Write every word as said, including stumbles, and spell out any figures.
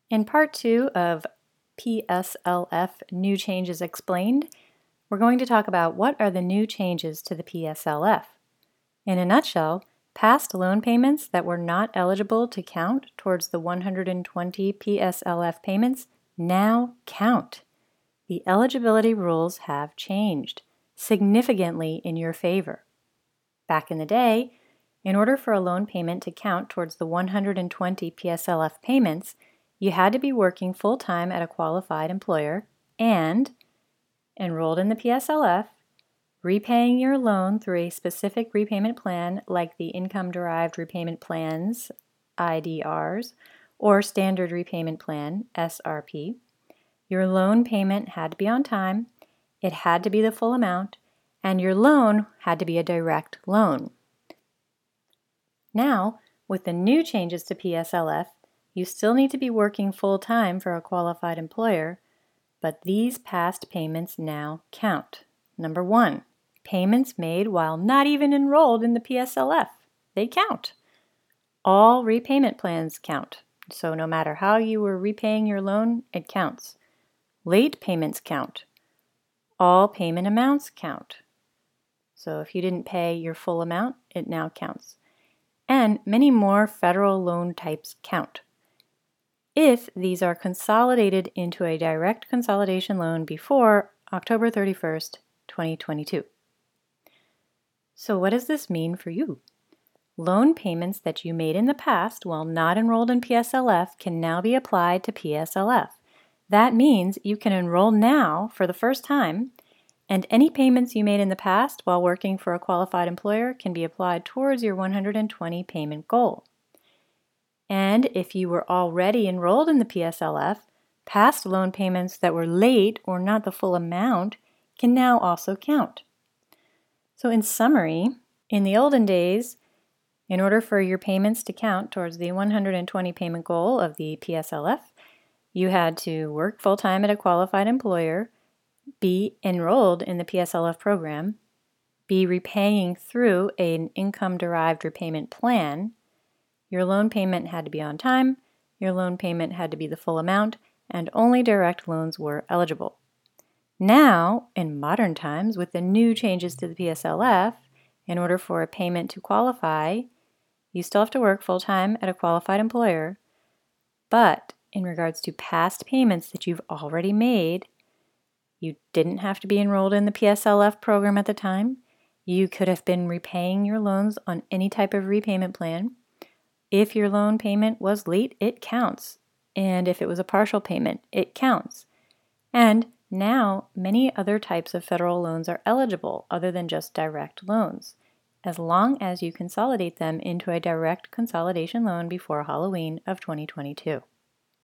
In part two of P S L F New Changes Explained, we're going to talk about what are the new changes to the P S L F. In a nutshell, past loan payments that were not eligible to count towards the one hundred twenty P S L F payments now count. The eligibility rules have changed significantly in your favor. Back in the day, in order for a loan payment to count towards the one hundred twenty P S L F payments, you had to be working full-time at a qualified employer and enrolled in the P S L F, repaying your loan through a specific repayment plan like the Income-Derived Repayment Plans, I D Rs, or Standard Repayment Plan, S R P. Your loan payment had to be on time, it had to be the full amount, and your loan had to be a direct loan. Now, with the new changes to P S L F, you still need to be working full-time for a qualified employer, but these past payments now count. Number one, payments made while not even enrolled in the P S L F. They count. All repayment plans count, so no matter how you were repaying your loan, it counts. Late payments count. All payment amounts count. So if you didn't pay your full amount, it now counts. And many more federal loan types count, if these are consolidated into a direct consolidation loan before October thirty-first, twenty twenty-two. So what does this mean for you? Loan payments that you made in the past while not enrolled in P S L F can now be applied to P S L F. That means you can enroll now for the first time, and any payments you made in the past while working for a qualified employer can be applied towards your one hundred twenty payment goal. And if you were already enrolled in the P S L F, past loan payments that were late or not the full amount can now also count. So in summary, in the olden days, in order for your payments to count towards the one hundred twenty payment goal of the P S L F, you had to work full-time at a qualified employer, be enrolled in the P S L F program, be repaying through an income-derived repayment plan, your loan payment had to be on time, your loan payment had to be the full amount, and only direct loans were eligible. Now, in modern times, with the new changes to the P S L F, in order for a payment to qualify, you still have to work full-time at a qualified employer, but in regards to past payments that you've already made, you didn't have to be enrolled in the P S L F program at the time. You could have been repaying your loans on any type of repayment plan. If your loan payment was late, it counts. And if it was a partial payment, it counts. And now, many other types of federal loans are eligible other than just direct loans, as long as you consolidate them into a direct consolidation loan before Halloween of twenty twenty-two.